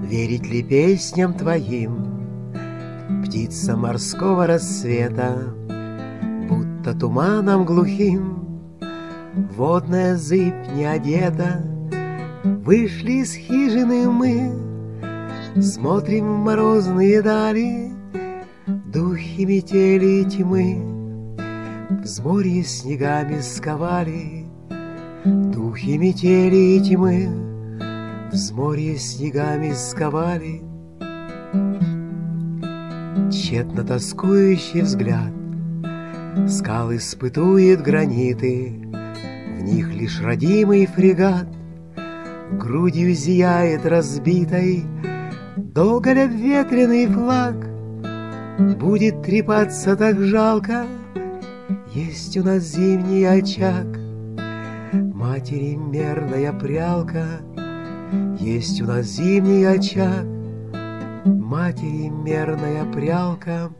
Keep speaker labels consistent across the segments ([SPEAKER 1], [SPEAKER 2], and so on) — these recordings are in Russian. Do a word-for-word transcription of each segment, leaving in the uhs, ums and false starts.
[SPEAKER 1] Верить ли песням твоим, птица морского рассвета, будто туманом глухим водная зыбь не одета? Вышли из хижины мы, смотрим в морозные дали, духи метели и тьмы взморье снегами сковали. Духи метели и тьмы взморье снегами сковали. Тщетно тоскующий взгляд скал испытует граниты, в них лишь родимый фрегат грудью зияет разбитой. Долго ли обветренный флаг будет трепаться так жалко? Есть у нас зимний очаг, матери мерная прялка. Есть у нас зимний очаг, матери мерная прялка.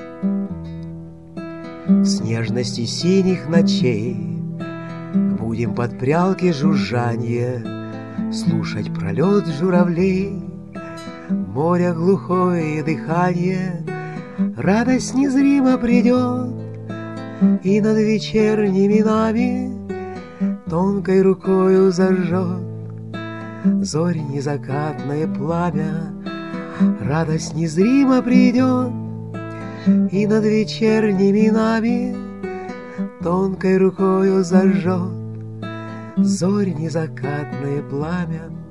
[SPEAKER 1] В снежности синих ночей будем под прялки жужжанье слушать пролет журавлей, море глухое дыхание. Радость незримо придет, и над вечерними нами тонкой рукою зажжет зорь незакатное пламя. Радость незримо придет, и над вечерними нами тонкой рукою зажжет зорь незакатное пламя.